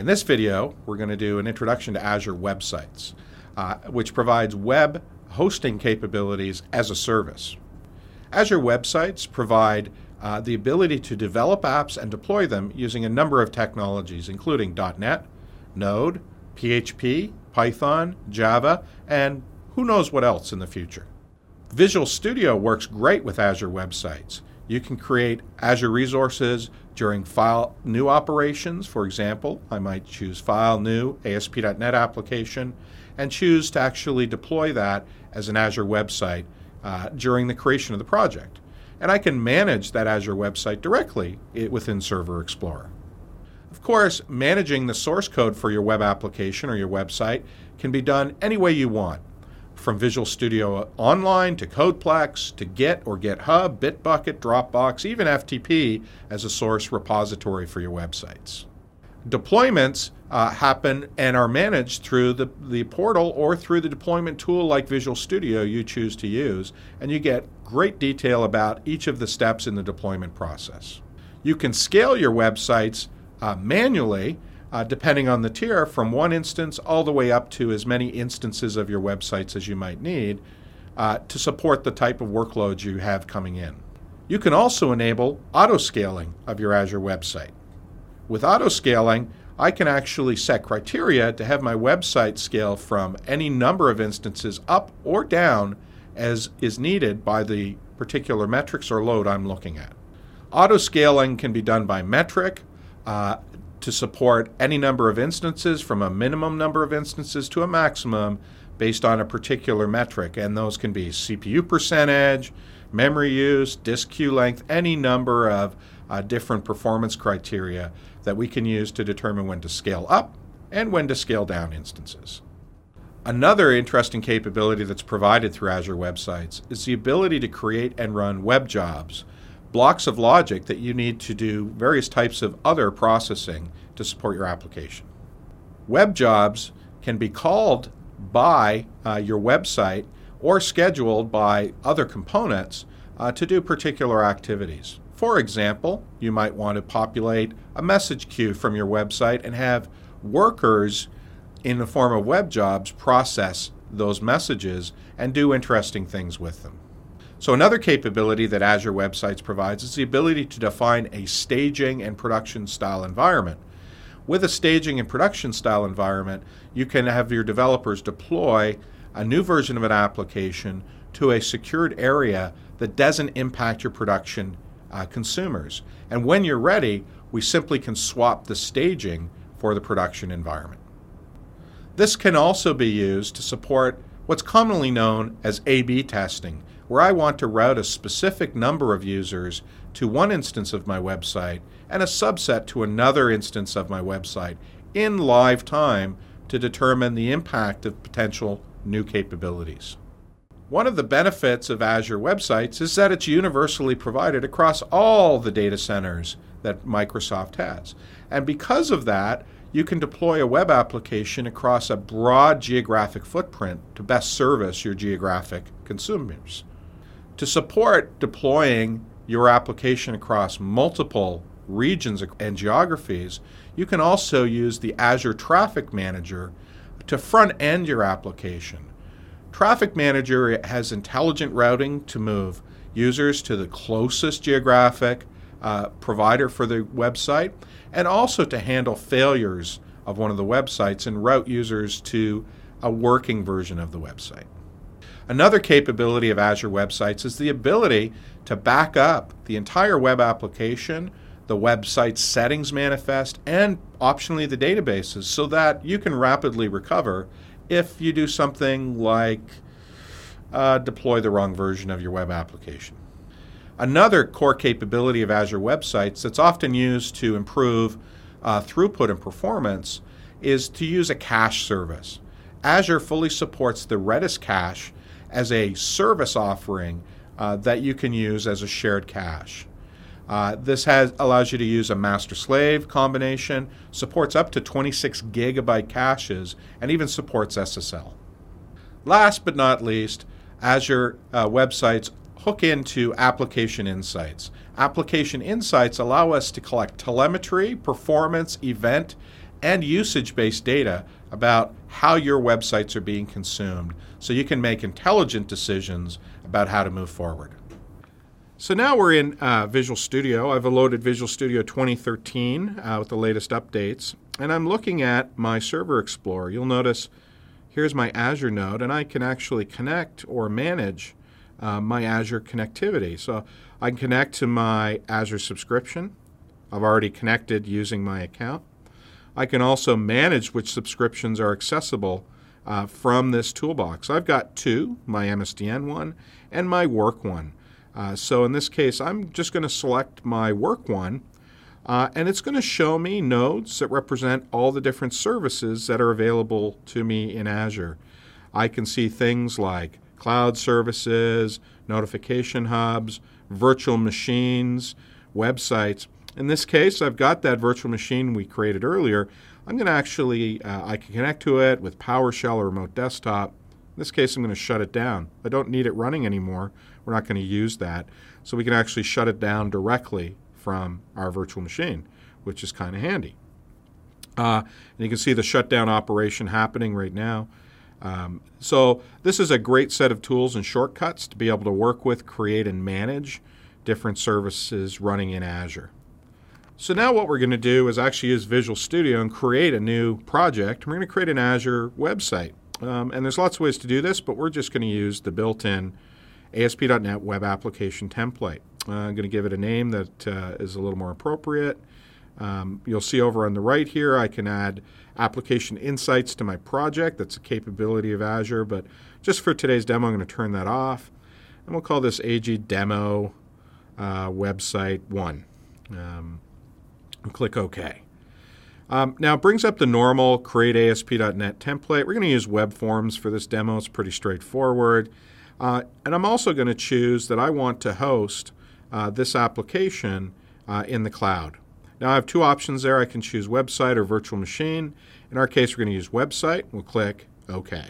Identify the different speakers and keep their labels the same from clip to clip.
Speaker 1: In this video, we're going to do an introduction to Azure Websites, which provides web hosting capabilities as a service. Azure Websites provide the ability to develop apps and deploy them using a number of technologies, including .NET, Node, PHP, Python, Java, and who knows what else in the future. Visual Studio works great with Azure Websites. You can create Azure resources during file new operations. For example, I might choose File New ASP.NET application and choose to actually deploy that as an Azure website during the creation of the project. And I can manage that Azure website directly within Server Explorer. Of course, managing the source code for your web application or your website can be done any way you want, from Visual Studio Online to Codeplex to Git or GitHub, Bitbucket, Dropbox, even FTP as a source repository for your websites. Deployments happen and are managed through the portal or through the deployment tool like Visual Studio you choose to use, and you get great detail about each of the steps in the deployment process. You can scale your websites manually, depending on the tier, from one instance all the way up to as many instances of your websites as you might need to support the type of workloads you have coming in. You can also enable auto-scaling of your Azure website. With auto-scaling, I can actually set criteria to have my website scale from any number of instances up or down as is needed by the particular metrics or load I'm looking at. Auto-scaling can be done by metric, to support any number of instances from a minimum number of instances to a maximum based on a particular metric. And those can be CPU percentage, memory use, disk queue length, any number of different performance criteria that we can use to determine when to scale up and when to scale down instances. Another interesting capability that's provided through Azure Websites is the ability to create and run web jobs, blocks of logic that you need to do various types of other processing to support your application. Web jobs can be called by your website or scheduled by other components to do particular activities. For example, you might want to populate a message queue from your website and have workers in the form of web jobs process those messages and do interesting things with them. So another capability that Azure Websites provides is the ability to define a staging and production style environment. With a staging and production style environment, you can have your developers deploy a new version of an application to a secured area that doesn't impact your production consumers. And when you're ready, we simply can swap the staging for the production environment. This can also be used to support what's commonly known as A/B testing, where I want to route a specific number of users to one instance of my website and a subset to another instance of my website in live time to determine the impact of potential new capabilities. One of the benefits of Azure Websites is that it's universally provided across all the data centers that Microsoft has. And because of that, you can deploy a web application across a broad geographic footprint to best service your geographic consumers. To support deploying your application across multiple regions and geographies, you can also use the Azure Traffic Manager to front-end your application. Traffic Manager has intelligent routing to move users to the closest geographic provider for the website, and also to handle failures of one of the websites and route users to a working version of the website. Another capability of Azure Websites is the ability to back up the entire web application, the website settings manifest, and optionally the databases so that you can rapidly recover if you do something like deploy the wrong version of your web application. Another core capability of Azure Websites that's often used to improve throughput and performance is to use a cache service. Azure fully supports the Redis cache as a service offering that you can use as a shared cache. This allows you to use a master-slave combination, supports up to 26 gigabyte caches, and even supports SSL. Last but not least, Azure Websites hook into Application Insights. Application Insights allow us to collect telemetry, performance, event, and usage-based data about how your websites are being consumed so you can make intelligent decisions about how to move forward. So now we're in Visual Studio. I've loaded Visual Studio 2013 with the latest updates, and I'm looking at my Server Explorer. You'll notice here's my Azure node, and I can actually connect or manage my Azure connectivity. So I can connect to my Azure subscription. I've already connected using my account. I can also manage which subscriptions are accessible from this toolbox. I've got two, my MSDN one and my work one. So in this case, I'm just going to select my work one, and it's going to show me nodes that represent all the different services that are available to me in Azure. I can see things like cloud services, notification hubs, virtual machines, websites. In this case, I've got that virtual machine we created earlier. I'm going to actually, I can connect to it with PowerShell or Remote Desktop. In this case, I'm going to shut it down. I don't need it running anymore. We're not going to use that. So we can actually shut it down directly from our virtual machine, which is kind of handy. And you can see the shutdown operation happening right now. So this is a great set of tools and shortcuts to be able to work with, create, and manage different services running in Azure. So now what we're going to do is actually use Visual Studio and create a new project. We're going to create an Azure website. And there's lots of ways to do this, but we're just going to use the built-in ASP.NET Web Application template. I'm going to give it a name that is a little more appropriate. You'll see over on the right here I can add application insights to my project. That's a capability of Azure, but just for today's demo I'm going to turn that off. And we'll call this AG Demo Website 1. And click OK. Now it brings up the normal Create ASP.NET template. We're going to use web forms for this demo. It's pretty straightforward. And I'm also going to choose that I want to host this application in the cloud. Now I have two options there. I can choose website or virtual machine. In our case, we're going to use website. We'll click OK.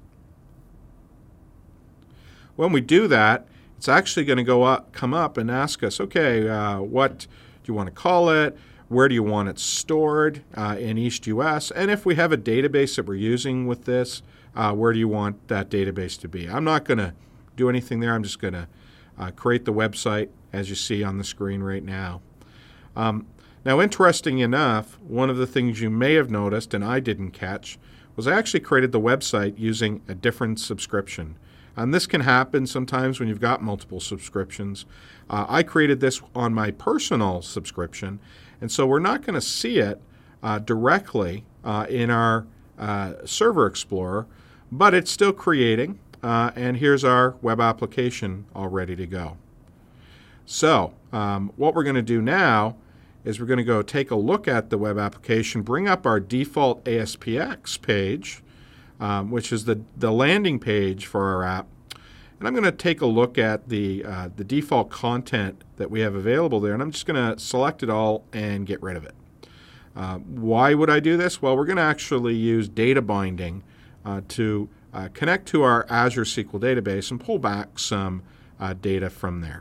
Speaker 1: When we do that, it's actually going to come up and ask us, okay, what do you want to call it? Where do you want it stored in East US? And if we have a database that we're using with this, where do you want that database to be? I'm not going to do anything there. I'm just going to create the website as you see on the screen right now. Now, interesting enough, one of the things you may have noticed, and I didn't catch, was I actually created the website using a different subscription. And this can happen sometimes when you've got multiple subscriptions. I created this on my personal subscription, and so we're not going to see it directly in our Server Explorer, but it's still creating, and here's our web application all ready to go. So what we're going to do now is we're going to go take a look at the web application, bring up our default ASPX page, which is the landing page for our app. And I'm going to take a look at the default content that we have available there, and I'm just going to select it all and get rid of it. Why would I do this? Well, we're going to actually use data binding to connect to our Azure SQL database and pull back some data from there.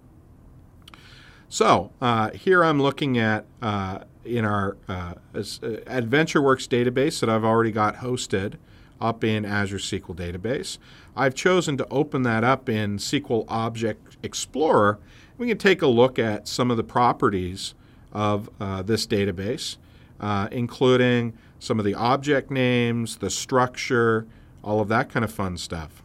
Speaker 1: So here I'm looking at in our AdventureWorks database that I've already got hosted up in Azure SQL Database. I've chosen to open that up in SQL Object Explorer. We can take a look at some of the properties of this database, including some of the object names, the structure, all of that kind of fun stuff.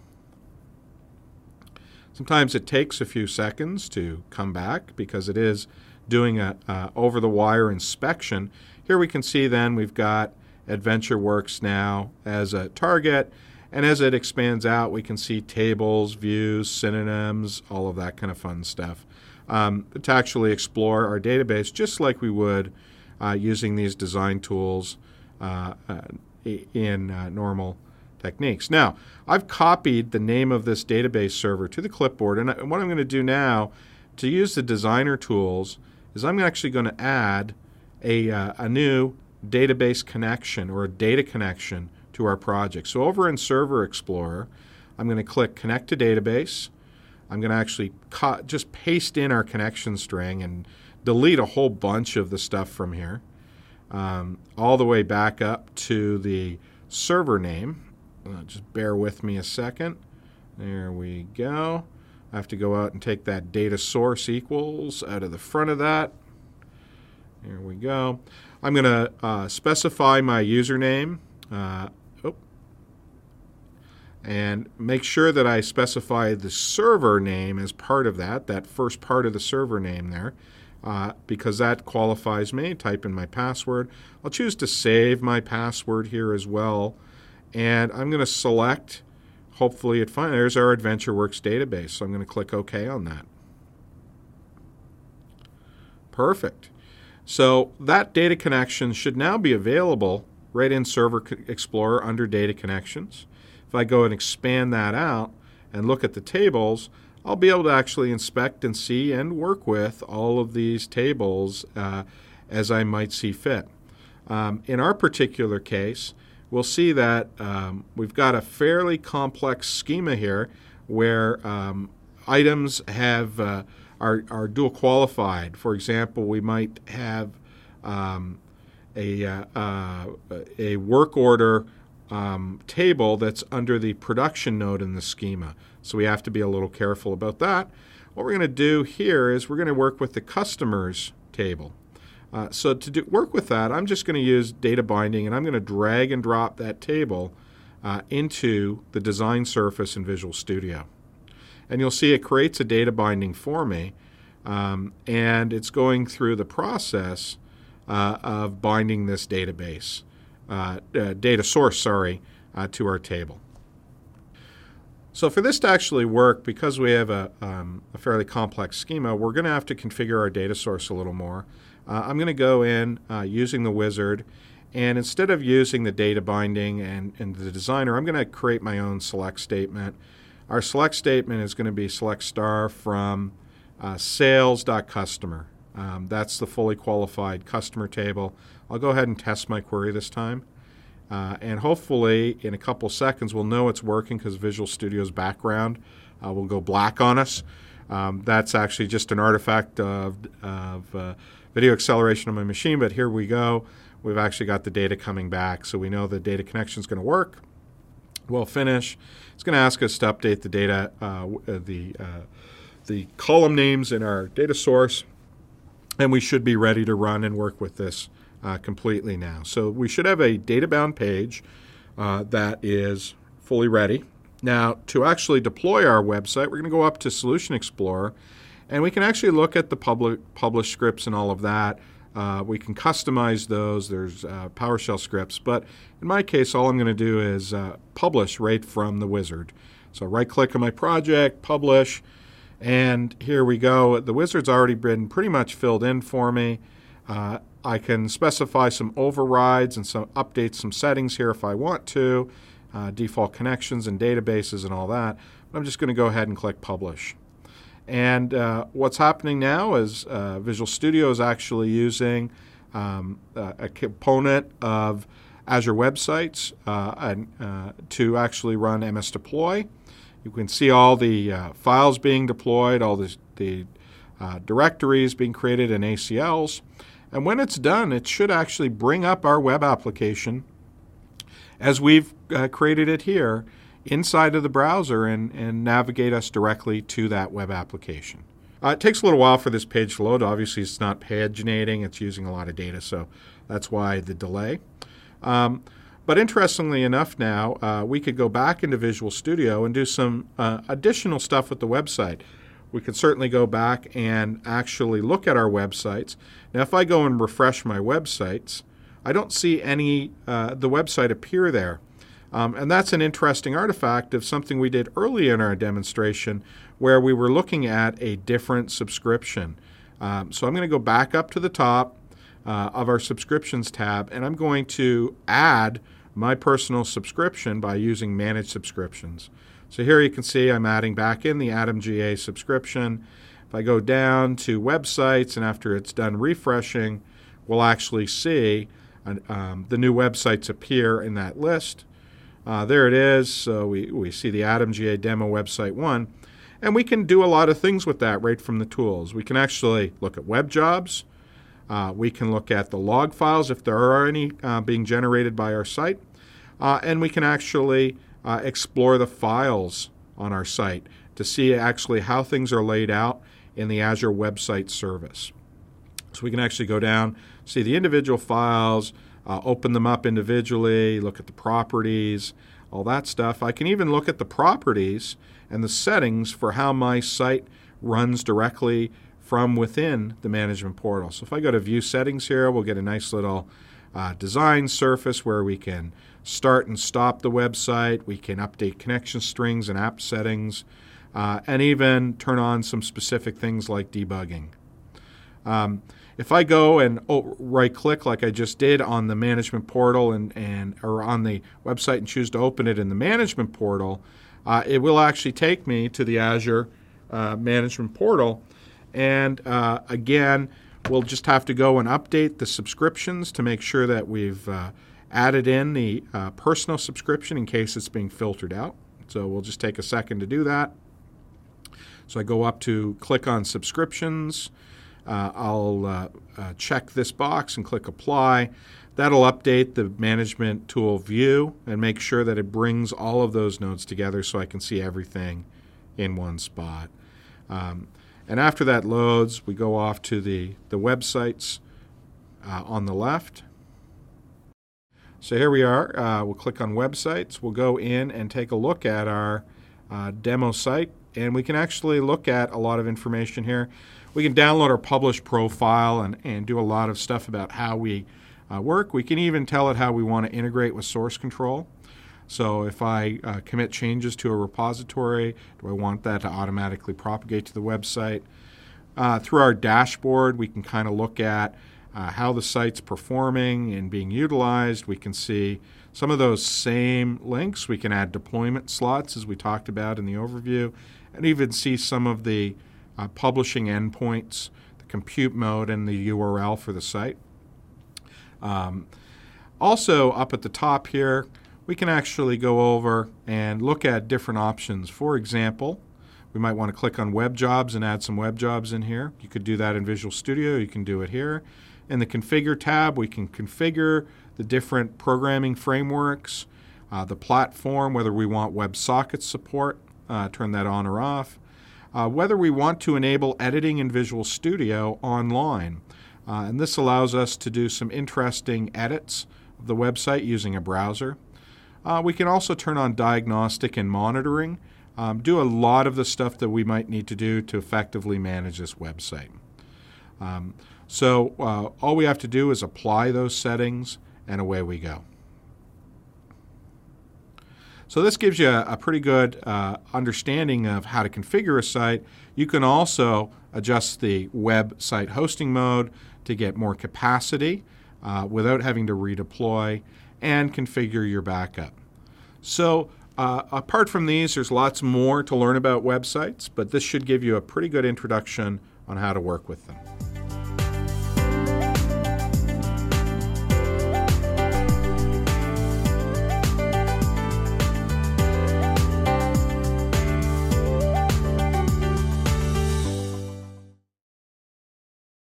Speaker 1: Sometimes it takes a few seconds to come back because it is doing a over-the-wire inspection. Here we can see then we've got AdventureWorks now as a target, and as it expands out we can see tables, views, synonyms, all of that kind of fun stuff to actually explore our database just like we would using these design tools in normal techniques. Now, I've copied the name of this database server to the clipboard, and what I'm going to do now to use the designer tools is I'm actually going to add a new database connection or a data connection to our project. So over in Server Explorer, I'm going to click Connect to Database. I'm going to actually just paste in our connection string and delete a whole bunch of the stuff from here. all the way back up to the server name. Just bear with me a second. There we go. I have to go out and take that data source equals out of the front of that. There we go. I'm going to specify my username and make sure that I specify the server name as part of that first part of the server name there, because that qualifies me. Type in my password. I'll choose to save my password here as well, and I'm going to select, hopefully there's our AdventureWorks database, so I'm going to click OK on that. Perfect. So that data connection should now be available right in Server Explorer under Data Connections. If I go and expand that out and look at the tables, I'll be able to actually inspect and see and work with all of these tables as I might see fit. In our particular case, we'll see that we've got a fairly complex schema here where items have are dual qualified. For example, we might have a work order table that's under the production node in the schema. So we have to be a little careful about that. What we're going to do here is we're going to work with the customers table. So to work with that, I'm just going to use data binding, and I'm going to drag and drop that table into the design surface in Visual Studio. And you'll see it creates a data binding for me, and it's going through the process of binding this database. Data source, to our table. So for this to actually work, because we have a fairly complex schema, we're going to have to configure our data source a little more. I'm going to go in using the wizard, and instead of using the data binding and the designer, I'm going to create my own select statement. Our select statement is going to be select star from sales.customer. That's the fully qualified customer table. I'll go ahead and test my query this time. And hopefully in a couple seconds we'll know it's working because Visual Studio's background will go black on us. That's actually just an artifact of video acceleration on my machine, but here we go. We've actually got the data coming back, so we know the data connection is going to work. We'll finish. It's going to ask us to update the data, the column names in our data source, and we should be ready to run and work with this completely now. So we should have a data-bound page that is fully ready. Now, to actually deploy our website, we're going to go up to Solution Explorer, and we can actually look at the published scripts and all of that. We can customize those. There's PowerShell scripts, but in my case, all I'm going to do is publish right from the wizard. So right-click on my project, publish, and here we go. The wizard's already been pretty much filled in for me. I can specify some overrides and update some settings here if I want to, default connections and databases and all that. But I'm just going to go ahead and click Publish. And what's happening now is Visual Studio is actually using a component of Azure Websites to actually run MS Deploy. You can see all the files being deployed, all the directories being created in ACLs. And when it's done, it should actually bring up our web application as we've created it here inside of the browser and navigate us directly to that web application. It takes a little while for this page to load. Obviously, it's not paginating. It's using a lot of data, so that's why the delay. But interestingly enough now, we could go back into Visual Studio and do some additional stuff with the website. We could certainly go back and actually look at our websites. Now, if I go and refresh my websites, I don't see any the website appear there. And that's an interesting artifact of something we did early in our demonstration where we were looking at a different subscription. So I'm going to go back up to the top of our subscriptions tab, and I'm going to add my personal subscription by using Manage Subscriptions. So here you can see I'm adding back in the Atom GA subscription. If I go down to websites, and after it's done refreshing, we'll actually see the new websites appear in that list. There it is. So we see the Atom GA demo website 1. And we can do a lot of things with that right from the tools. We can actually look at web jobs. We can look at the log files if there are any being generated by our site. And we can actually explore the files on our site to see actually how things are laid out in the Azure Website Service. So we can actually go down, see the individual files, open them up individually, look at the properties, all that stuff. I can even look at the properties and the settings for how my site runs directly from within the management portal. So if I go to View Settings here, we'll get a nice little design surface where we can start and stop the website. We can update connection strings and app settings, and even turn on some specific things like debugging. If I go and right-click like I just did on the management portal or on the website and choose to open it in the management portal, it will actually take me to the Azure management portal. And again, we'll just have to go and update the subscriptions to make sure that we've added in the personal subscription in case it's being filtered out. So we'll just take a second to do that. So I go up to click on subscriptions. I'll check this box and click apply. That'll update the management tool view and make sure that it brings all of those nodes together so I can see everything in one spot. And after that loads, we go off to the websites on the left. So here we are. We'll click on websites. We'll go in and take a look at our demo site, and we can actually look at a lot of information here. We can download our published profile and do a lot of stuff about how we work. We can even tell it how we want to integrate with source control. So if I commit changes to a repository, do I want that to automatically propagate to the website? Through our dashboard, we can kind of look at how the site's performing and being utilized. We can see some of those same links. We can add deployment slots, as we talked about in the overview, and even see some of the publishing endpoints, the compute mode, and the URL for the site. Also, up at the top here, we can actually go over and look at different options. For example, we might want to click on web jobs and add some web jobs in here. You could do that in Visual Studio. You can do it here. In the Configure tab, we can configure the different programming frameworks, the platform, whether we want WebSocket support, turn that on or off, whether we want to enable editing in Visual Studio online. And this allows us to do some interesting edits of the website using a browser. We can also turn on diagnostic and monitoring, do a lot of the stuff that we might need to do to effectively manage this website. So all we have to do is apply those settings, and away we go. So this gives you a pretty good understanding of how to configure a site. You can also adjust the website hosting mode to get more capacity without having to redeploy, and configure your backup. So apart from these, there's lots more to learn about websites, but this should give you a pretty good introduction on how to work with them.